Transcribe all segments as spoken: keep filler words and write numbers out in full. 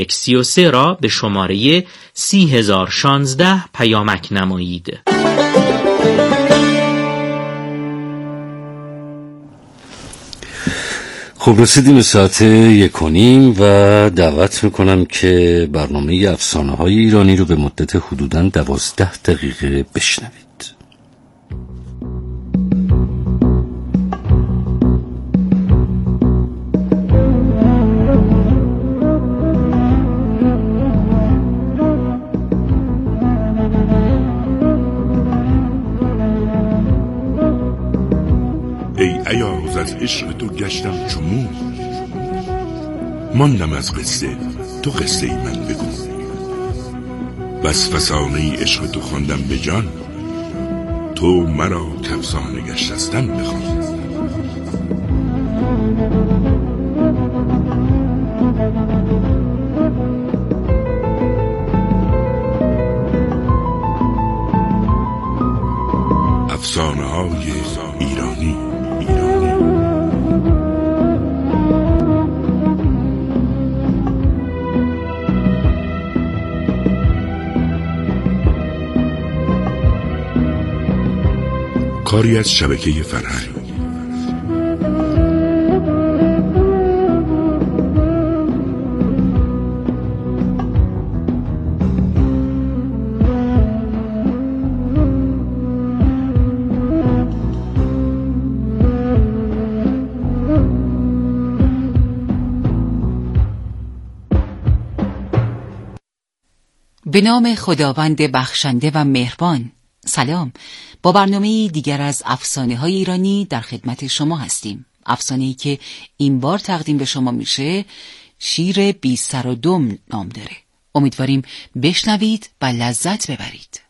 سی و سه را به شماره سی هزار و شانزده پیامک نمایید. خب رسیدیم به ساعت یک و نیم و دعوت میکنم که برنامه افسانه های ایرانی رو به مدت حدوداً دوازده دقیقه بشنوید. ایاز از عشق تو گشتم چمون، ماندم از قصه تو قصه ای من بگو. بس فسانه ای عشق تو خواندم به جان، تو مرا کفسانه گشتستن بخوان. افسانه های ایرانی. کاری از شبکه فرهنگ. به نام خداوند بخشنده و مهربان. سلام، با برنامه دیگر از افسانه های ایرانی در خدمت شما هستیم. افسانه‌ای که این بار تقدیم به شما میشه شیر بی سر و دم نام داره. امیدواریم بشنوید و لذت ببرید.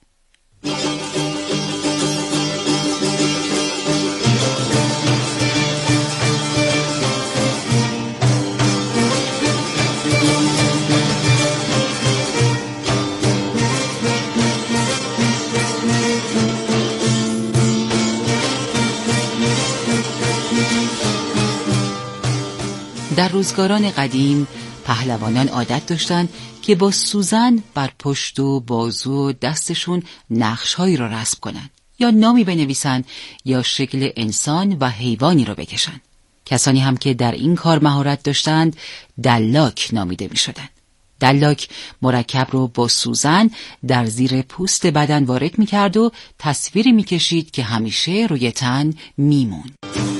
در روزگاران قدیم پهلوانان عادت داشتند که با سوزن بر پشت و بازو و دستشون نقش‌هایی را رسم کنند یا نامی بنویسند یا شکل انسان و حیوانی را بکشند. کسانی هم که در این کار مهارت داشتند دلاک نامیده می‌شدند. دلاک مرکب رو با سوزن در زیر پوست بدن وارد می‌کرد و تصویری می‌کشید که همیشه روی تن میموند.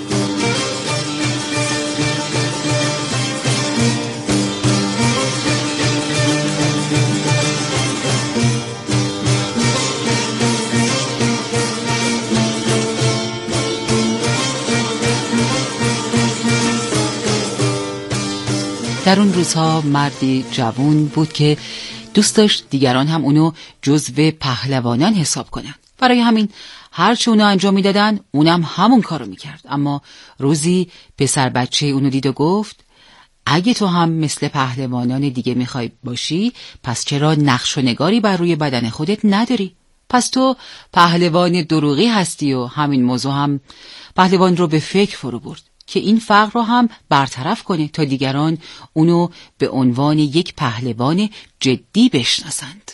در اون روزها مردی جوان بود که دوست داشت دیگران هم اونو جزو پهلوانان حساب کنن. برای همین هر چه اونو انجام میدادن اونم همون کارو میکرد. اما روزی پسر بچه اونو دید و گفت اگه تو هم مثل پهلوانان دیگه میخوای باشی پس چرا نقش و نگاری بر روی بدن خودت نداری؟ پس تو پهلوان دروغی هستی. و همین موضوع هم پهلوان رو به فکر فرو برد که این فقر رو هم برطرف کنه تا دیگران اونو به عنوان یک پهلوان جدی بشناسند.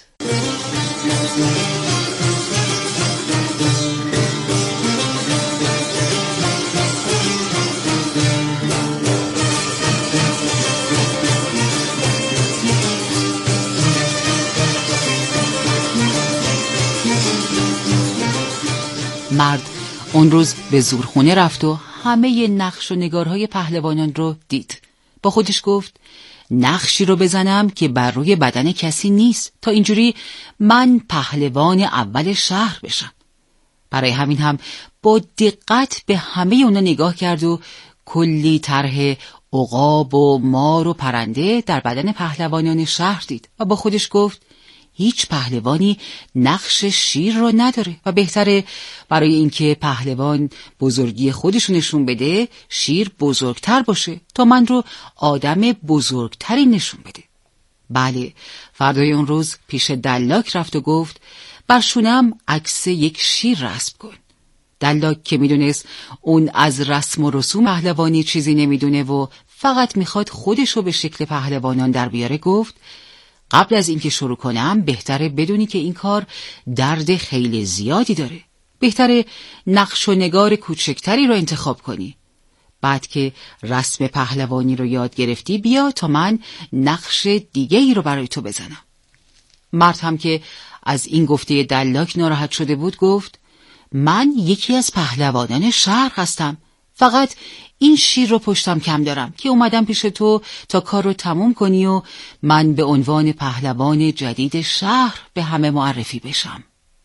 مرد اون روز به زورخونه رفت و همه نقش و نگارهای پهلوانان رو دید. با خودش گفت نقشی رو بزنم که بر روی بدن کسی نیست تا اینجوری من پهلوان اول شهر بشم. برای همین هم با دقت به همه اونا نگاه کرد و کلی طرح عقاب و مار و پرنده در بدن پهلوانان شهر دید و با خودش گفت هیچ پهلوانی نقش شیر رو نداره و بهتره برای اینکه پهلوان بزرگی خودشو نشون بده شیر بزرگتر باشه تا من رو آدم بزرگتری نشون بده. بله، فردای اون روز پیش دلاک رفت و گفت بر شونم عکس یک شیر رسم کن. دلاک که میدونست اون از رسم و رسوم پهلوانی چیزی نمیدونه و فقط میخواد خودشو به شکل پهلوانان در بیاره گفت قبل از اینکه شروع کنم بهتره بدونی که این کار درد خیلی زیادی داره. بهتره نقش و نگار کوچکتری رو انتخاب کنی. بعد که رسم پهلوانی رو یاد گرفتی بیا تا من نقش دیگه ای رو برای تو بزنم. مرد هم که از این گفته دلاک ناراحت شده بود گفت من یکی از پهلوانان شهر هستم. فقط این شیر رو پشتم کم دارم که اومدم پیش تو تا کار رو تموم کنی و من به عنوان پهلوان جدید شهر به همه معرفی بشم.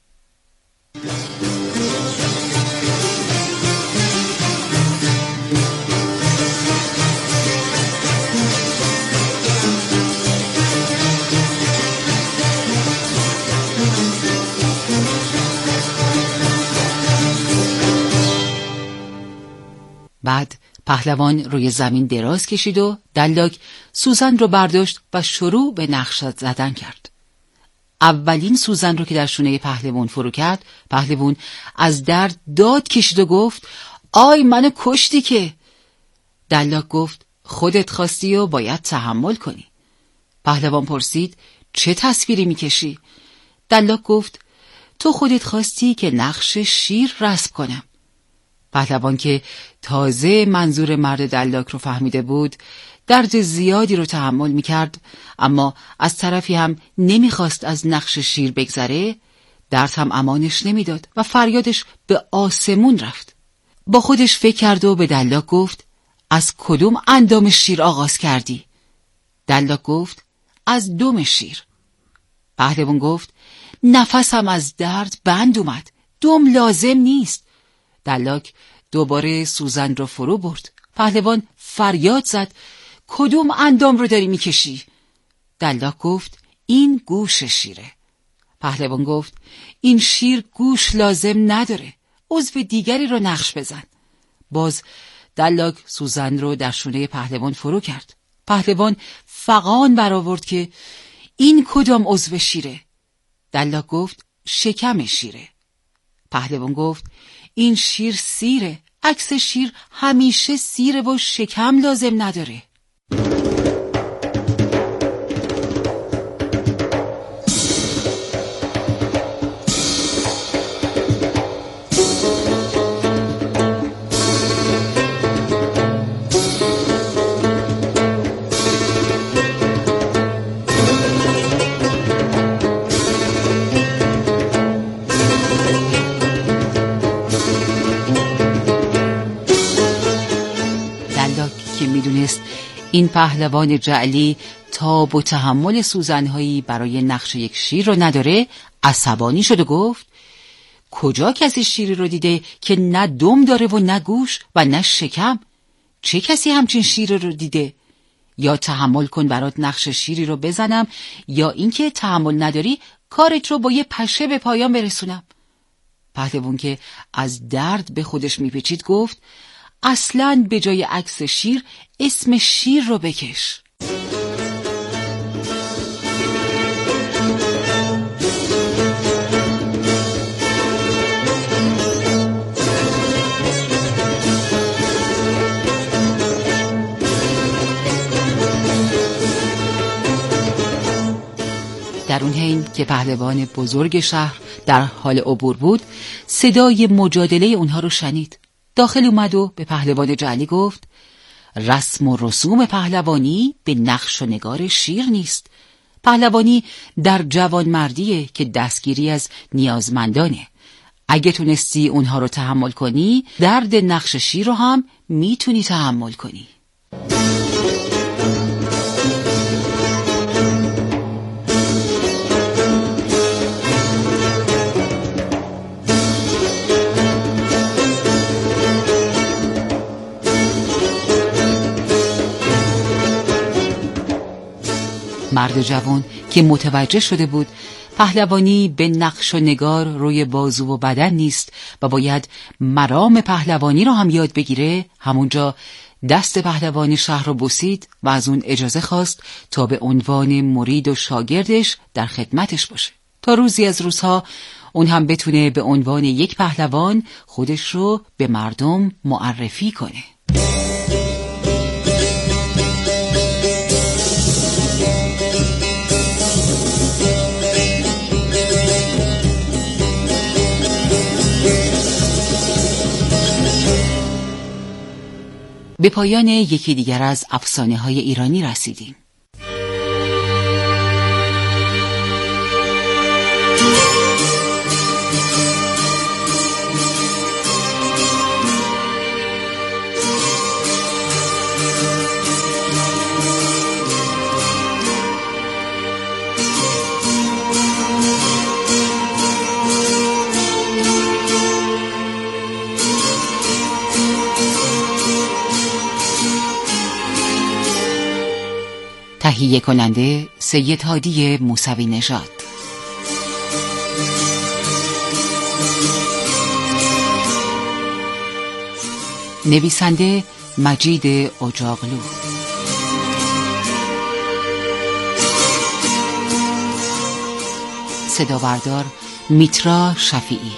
بعد پهلوان روی زمین دراز کشید و دلاک سوزن رو برداشت و شروع به نقش زدن کرد. اولین سوزن رو که در شونه پهلوان فرو کرد، پهلوان از درد داد کشید و گفت آی منو کشتی که. دلاک گفت خودت خواستی و باید تحمل کنی. پهلوان پرسید چه تصویری میکشی؟ دلاک گفت تو خودت خواستی که نقش شیر رسم کنم. پهلوان که تازه منظور مرد دلاک رو فهمیده بود درد زیادی رو تحمل میکرد، اما از طرفی هم نمیخواست از نقش شیر بگذره. درد هم امانش نمیداد و فریادش به آسمون رفت. با خودش فکر کرد و به دلاک گفت از کدوم اندام شیر آغاز کردی؟ دلاک گفت از دم شیر. پهلوان گفت نفسم از درد بند اومد، دم لازم نیست. دلاک دوباره سوزن رو فرو برد. پهلوان فریاد زد کدوم اندام رو داری میکشی؟ دلاک گفت این گوش شیره. پهلوان گفت این شیر گوش لازم نداره، عضو دیگری رو نقش بزن. باز دلاک سوزن رو در شونه پهلوان فرو کرد. پهلوان فغان برآورد که این کدام عضو شیره؟ دلاک گفت شکم شیره. پهلوان گفت این شیر سیره، عکس شیر همیشه سیره و شکم لازم نداره. این پهلوان جعلی تاب و تحمل سوزنهایی برای نقش یک شیر رو نداره، عصبانی شد و گفت کجا کسی شیری رو دیده که نه دم داره و نه گوش و نه شکم؟ چه کسی همچین شیری رو دیده؟ یا تحمل کن برات نقش شیری رو بزنم، یا اینکه تحمل نداری کارت رو با یه پشه به پایان برسونم. پهلوان که از درد به خودش میپیچید گفت اصلاً به جای عکس شیر اسم شیر رو بکش. در اون حین که پهلوان بزرگ شهر در حال عبور بود، صدای مجادله اونها رو شنید. داخل اومد و به پهلوان جعلی گفت رسم و رسوم پهلوانی به نقش و نگار شیر نیست. پهلوانی در جوانمردیه که دستگیری از نیازمندانه. اگه تونستی اونها رو تحمل کنی، درد نقش شیر رو هم میتونی تحمل کنی. مرد جوان که متوجه شده بود پهلوانی به نقش و نگار روی بازو و بدن نیست و باید مرام پهلوانی رو هم یاد بگیره، همونجا دست پهلوانی شهر رو بوسید و از اون اجازه خواست تا به عنوان مرید و شاگردش در خدمتش باشه، تا روزی از روزها اون هم بتونه به عنوان یک پهلوان خودش رو به مردم معرفی کنه. به پایان یکی دیگر از افسانه های ایرانی رسیدیم. تهیه کننده سید هادی موسوی نژاد. نویسنده مجید اجاقلو. صدا بردار میترا شفیعی.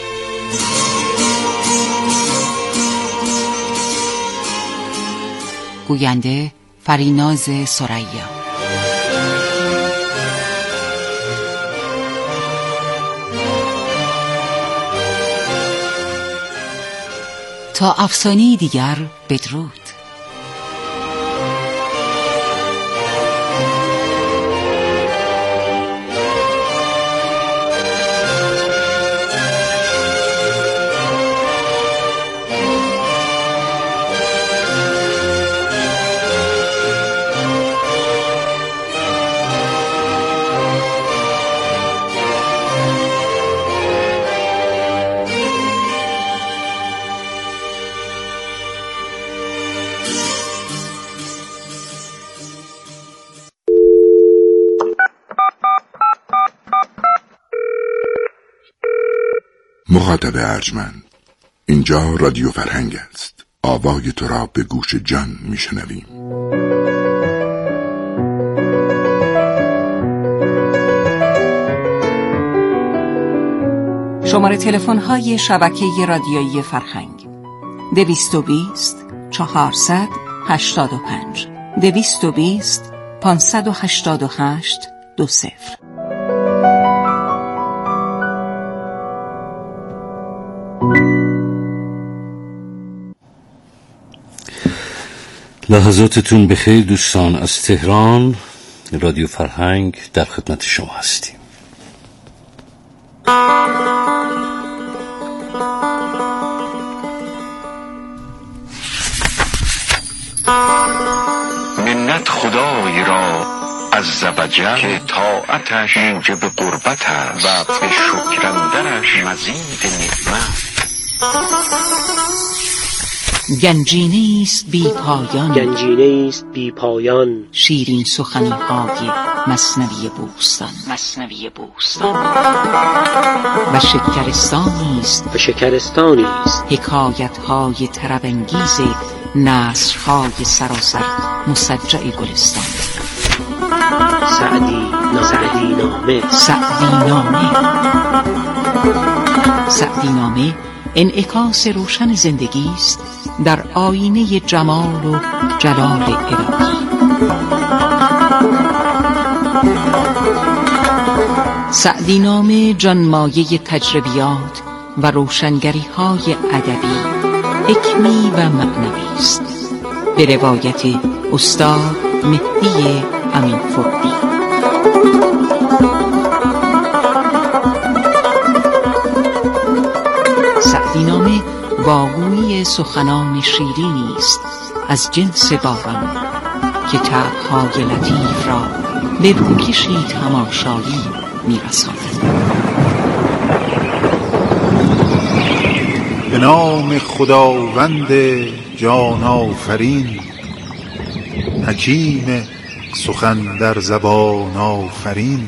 گوینده فریناز سریا. تا افسانه‌ای دیگر، بدرود. مخاطب ارجمند، اینجا رادیو فرهنگ است. آوای تو را به گوش جان میشنویم. شماره تلفن های شبکه رادیویی فرهنگ: دویست و بیست چهارصد هشتاد و پنج دویست و بیست پانصد و هشتاد و هشت دو صفر. لحظاتتون بخیر دوستان. از تهران رادیو فرهنگ در خدمت شما هستیم. منت خدای را عز و جل که طاعتش موجب قربت است و به شکر اندرش مزید نعمت. گنجینه است بی پایان، گنجینه است بی پایان، شیرین سخنی های مثنوی بوستان، مثنوی بوستان و شکرستانی است و شکرستانی است حکایت های طرب انگیز نثر های سراسر مسجع گلستان. سعدی سعدی نامه سعدی نامه سعدی نامه انعکاس روشن زندگی است در آینه جمال و جلال الهی. سعدی نامه جانمایه تجربیات و روشنگری های ادبی، حکمی و معنوی است، به روایت استاد مهدی امین فردی. سعدی نامه واگویی سخنان شیرینی است از جنس باران که طبع‌های لطیف را به روکشی تماشایی می‌رساند. به نام خداوند جان آفرین، حکیم سخن در زبان آفرین،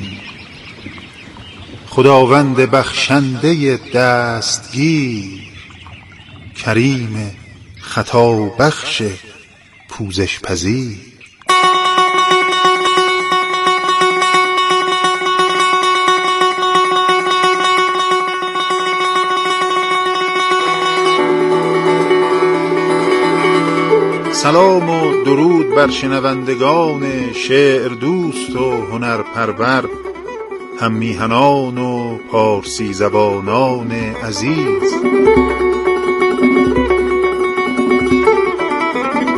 خداوند بخشنده دستگیر، کریم خطا بخش پوزش پذیر. سلام و درود بر شنوندگان شعر دوست و هنرپرور، هم میهنان و پارسی زبانان عزیز.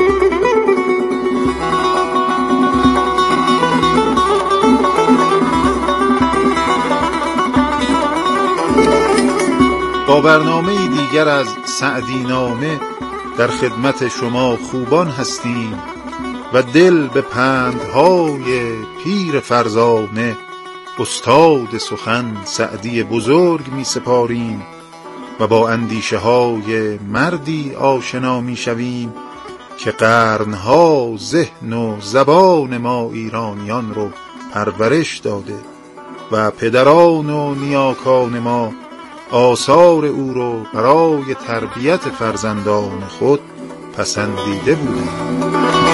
با برنامه دیگر از سعدی نامه در خدمت شما خوبان هستیم و دل به پندهای پیر فرزانه استاد سخن سعدی بزرگ می سپاریم و با اندیشه های مردی آشنا می شویم که قرنها ذهن و زبان ما ایرانیان رو پرورش داده و پدران و نیاکان ما آثار او رو برای تربیت فرزندان خود پسندیده بودند.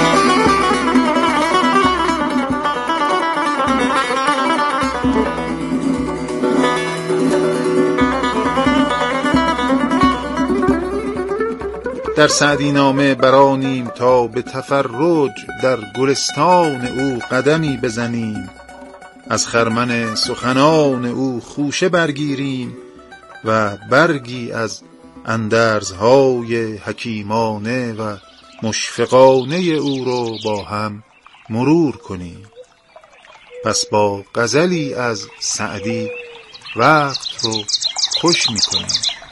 در سعدی نامه برانیم تا به تفرج در گلستان او قدمی بزنیم، از خرمن سخنان او خوشه برگیریم و برگی از اندرزهای حکیمانه و مشفقانه او رو با هم مرور کنیم. پس با غزلی از سعدی وقت رو خوش می‌کنیم.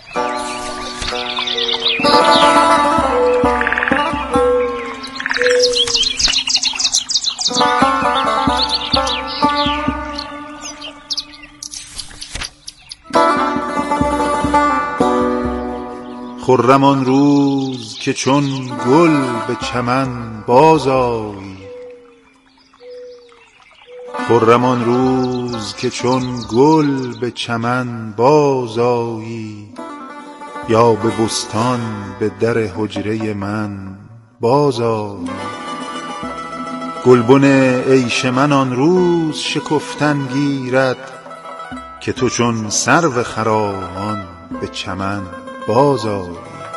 خرم آن روز که چون گل به چمن بازآیی، خرم آن روز که چون گل به چمن بازآیی، یا به بستان به در حجره من بازآیی. گلبن عیش من آن روز شکفتن گیرد، که تو چون سرو خرامان به چمن بازآیی.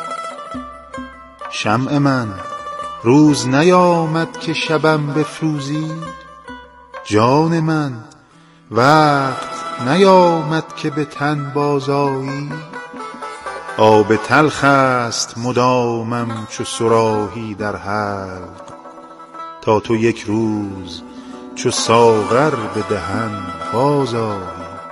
شمع من روز نیامد که شبم بفروزی، جان من وقت نیامد که به تن بازآیی. آب تلخ است مدامم چو صراحی در حلق، تا تو یک روز چو ساغر به دهن بازآیی.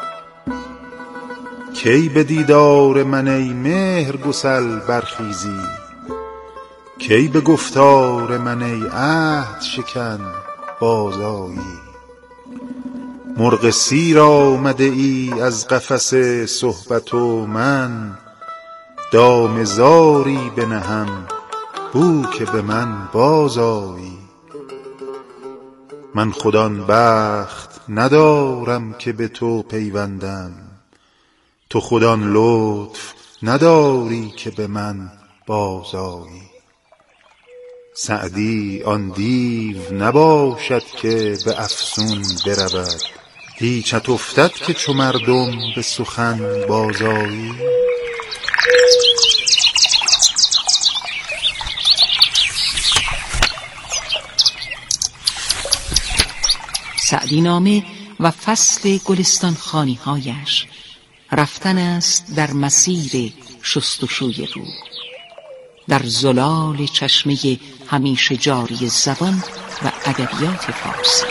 کی به دیدار من ای مهر گسل برخیزی، کی به گفتار من ای عهد شکن بازآیی. مرغ سیر آمده ای از قفس صحبت و من، دام زاری بنهم بو که به من بازآیی. من خود آن بخت ندارم که به تو پیوندم، تو خود آن لطف نداری که به من بازآیی. سعدی آن دیو نباشد که به افسون برود، هیچت افتد که چو مردم به سخن بازآیی. سعدی نامه و فصل گلستان خوانی هایش رفتن است در مسیر شستشوی روح، در زلال چشمه همیشه جاری زبان و ادبیات فارسی.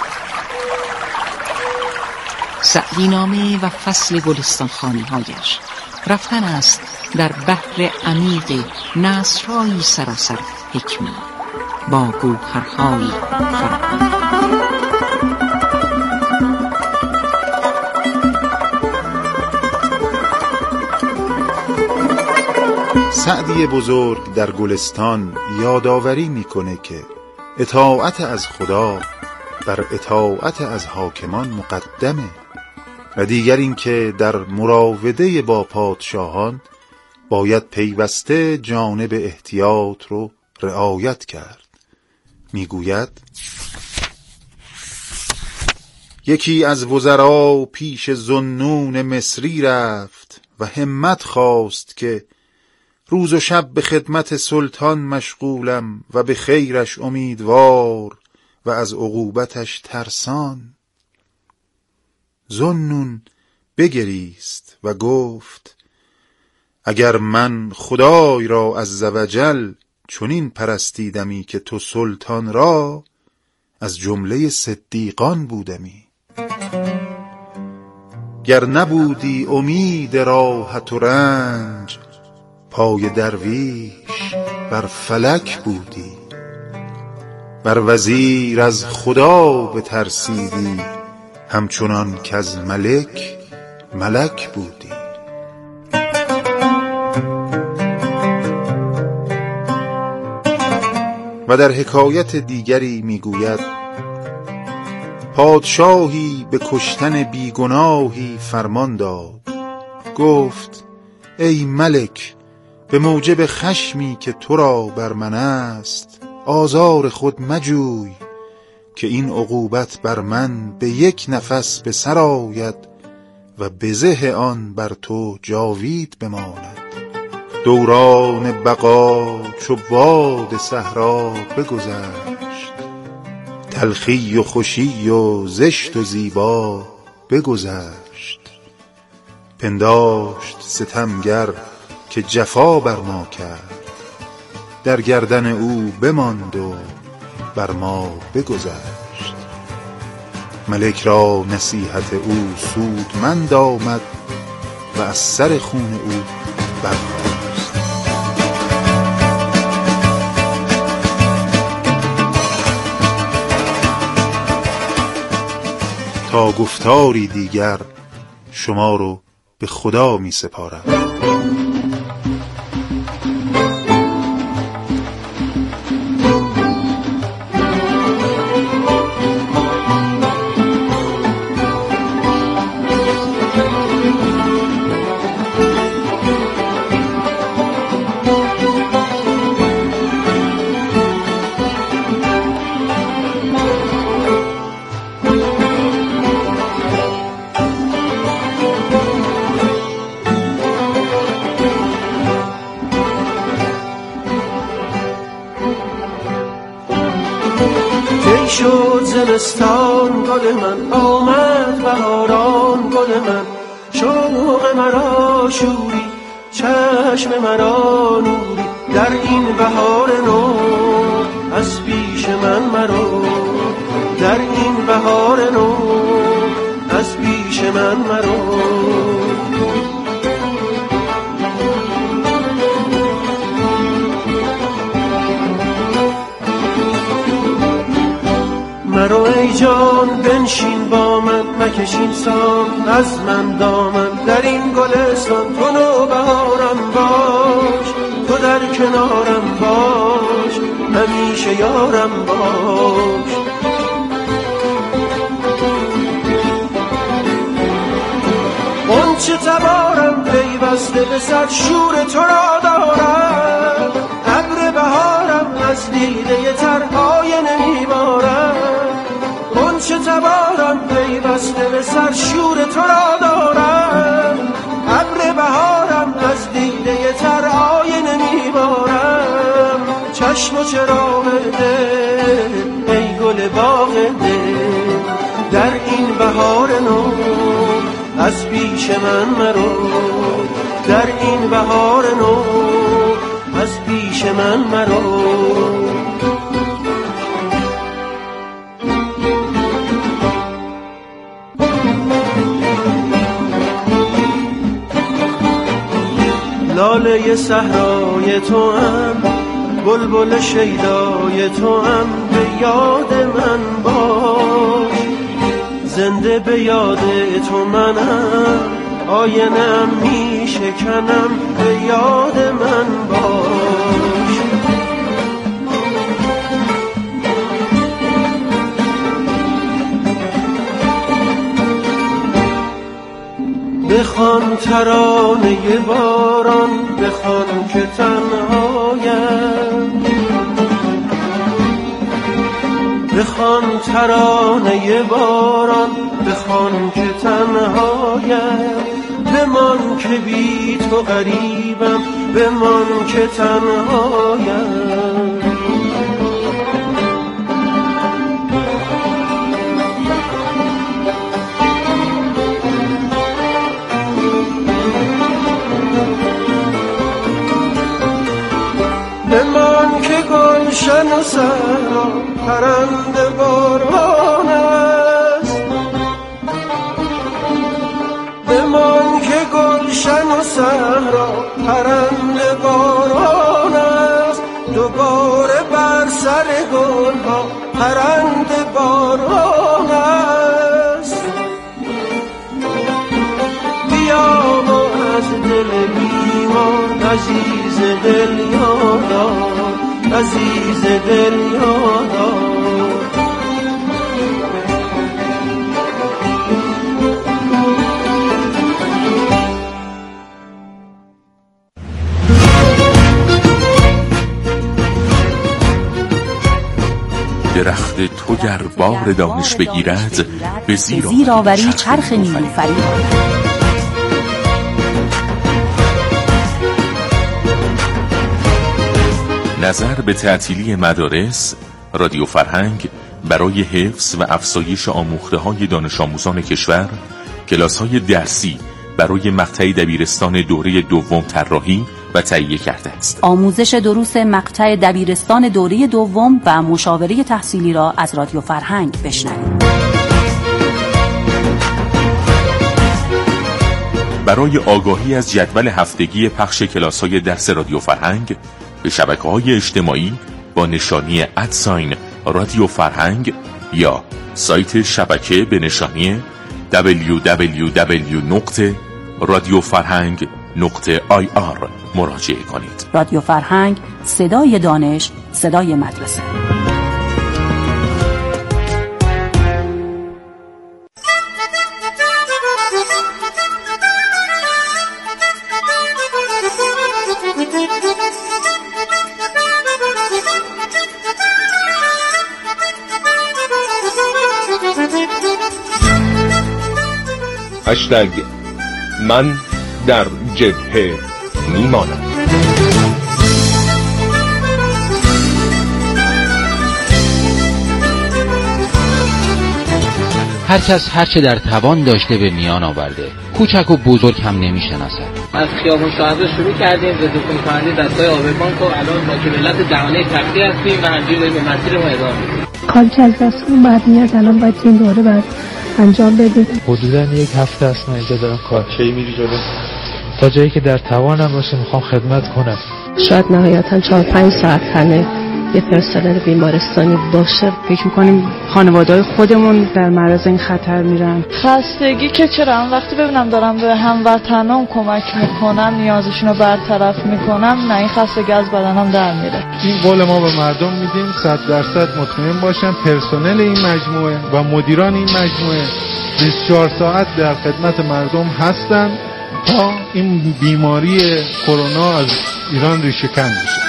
سعدی نامه و فصل گلستان خوانی هایش رفتن است در بحر عمیق نثرهایی سراسر حکمی با گوهرهایی فراوان. سعدی بزرگ در گلستان یادآوری میکنه که اطاعت از خدا بر اطاعت از حاکمان مقدمه و دیگر این که در مراوده با پادشاهان باید پیوسته جانب احتیاط رو رعایت کرد. میگوید یکی از وزرا پیش ذوالنون مصری رفت و همت خواست که روز و شب به خدمت سلطان مشغولم و به خیرش امیدوار و از عقوبتش ترسان. ذوالنون بگریست و گفت اگر من خدای را عزوجل چنین پرستیدمی که تو سلطان را، از جمله صدیقان بودمی. گر نبودی امید راحت و رنج، پای درویش بر فلک بودی. بر وزیر از خدا بترسیدی، همچنان که از ملک ملک بودی. و در حکایت دیگری میگوید پادشاهی به کشتن بیگناهی فرمان داد. گفت ای ملک، به موجب خشمی که تو را بر من است آزار خود مجوی، که این عقوبت بر من به یک نفس به سر آید و بزه آن بر تو جاوید بماند. دوران بقا چو باد صحرا بگذشت، تلخی و خوشی و زشت و زیبا بگذشت. پنداشت ستمگر که جفا بر ما کرد، در گردن او بماند و بر ما بگذشت. ملک را نصیحت او سودمند آمد و از سر خون او برخاست. تا گفتاری دیگر شما رو به خدا می سپارم. شد زمستان گل من، آمد بهاران گل من، شوق مرا شوری، چشم مرا نوری، در این بهار نو از پیش من مرو، در این بهار نو از پیش من مرو. مرو ای جان بنشین با من، مکشین سان از من دامن، در این گلستان تو نو بهارم باش، تو در کنارم باش، همیشه یارم باش. غنچه تبارم پیوسته به صد شور تو را دارم، ابر بهارم از دیده ترهای نمیبارم. غنچه تبارم پیوسته به سر شور تو را دارم، ابر بهارم از دیده تر آینه میبارم. چشم و چراغ دل ای گل باغ دل، در این بهار نو از پیش من مرو، در این بهار نو از پیش من مرو. لاله صحرای تو هم، بلبل شیدای تو هم، به یاد من باش، زنده به یاد تو منم، آینم می شکنم، به یاد من باش. بخوان ترانه باران، بخوان که تنهایم، بخوان ترانه باران، بخوان که تنهایم، بمان که بی تو غریبم، بمان که تنهایم. بمان که گلشن و صحرا پرنده باران است، پرنده باران است، دوباره بر سر گلها پرنده باران است. بیا و از دل بیمار عزیز دل یادار، عزیز دل یادار. درخت تو گر بار دانش بگیرد، به زیر آوری چرخ نیلوفری. نظر به تعطیلی مدارس، رادیو فرهنگ برای حفظ و افزایش آموخته‌های دانش آموزان کشور، کلاس‌های درسی برای مقطع دبیرستان دوره دوم طراحی و تهیه کرده است. آموزش دروس مقطع دبیرستان دوره دوم و مشاوره تحصیلی را از رادیو فرهنگ بشنوید. برای آگاهی از جدول هفتگی پخش کلاس‌های درس رادیو فرهنگ به شبکه‌های اجتماعی با نشانی ادساین رادیو فرهنگ یا سایت شبکه به نشانی دبلیو دبلیو دبلیو نقطه رادیو فرهنگ نقطه آی آر مراجعه کنید. رادیو فرهنگ، صدای دانش، صدای مدرسه. هشتگ من در جبهه میمانم. هر کس هر چه در توان داشته به میان آورده، کوچک و بزرگ هم نمیشناسد. از خیابون شاهزاده شروع کردیم به دکون کننده دستای آبربانک و الان با کبلت دهانه تختی هستیم و همجوری داریم به مسیر ما ادامه میدیم. کاری که از دستمون بعد میاد الان باید این دوره بعد انجام بدیم. حدوداً یک هفته است من اینجا دارم کار. کی میری جلو؟ تا جایی که در توانم باشه میخوام خدمت کنم. شاید نهایتاً چهار پنج ساعت تنه یه پرسنل بیمارستانی باشه. فکر میکنیم خانواده‌های خودمون در معرض این خطر میرن. خستگی که چرا وقتی ببینم دارم به هموطنام کمک میکنم، نیازشون رو برطرف میکنم، نه این خستگی از بدنم در میره. این قول ما به مردم میدیم صد درصد مطمئن باشن پرسنل این مجموعه و مدیران این مجموعه بیست و چهار ساعت در خدمت مردم هستن تا این بیماری کرونا از ایران ریشه کن بشه.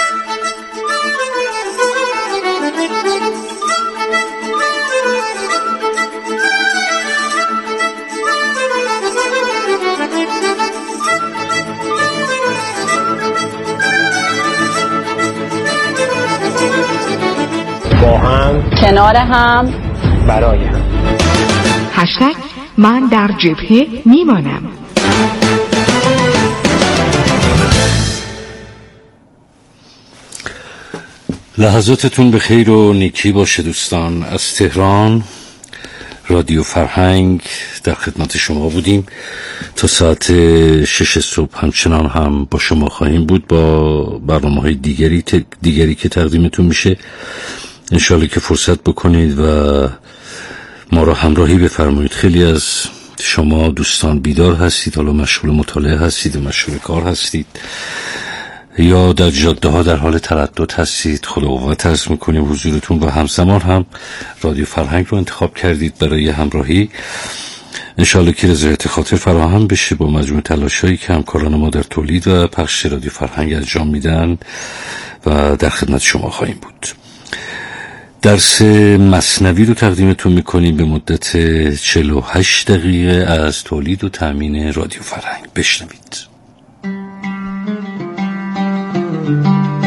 با هم، کنار هم، برای هم. هشتگ من در جبهه میمانم. لحظاتتون به خیر و نیکی باشه دوستان. از تهران رادیو فرهنگ در خدمت شما بودیم تا ساعت شش صبح. همچنان هم با شما خواهیم بود با برنامه‌های دیگری دیگری که تقدیمتون میشه. انشالله که فرصت بکنید و ما را همراهی بفرمایید. خیلی از شما دوستان بیدار هستید، حالا مشغول مطالعه هستید و مشغول کار هستید یا در جاده ها در حال تردد هستید. خدا قوت عرض میکنیم حضورتون و همزمان هم رادیو فرهنگ رو انتخاب کردید برای همراهی. انشالله که رضایت خاطر فراهم بشه با مجموع تلاشایی که همکاران ما در تولید و پخش رادیو فرهنگ انجام میدن و در خدمت شما خواهیم بود. درس مثنوی رو تقدیمتون میکنیم به مدت چهل و هشت دقیقه از تولید و تامین رادیو فرهنگ. بشنوید.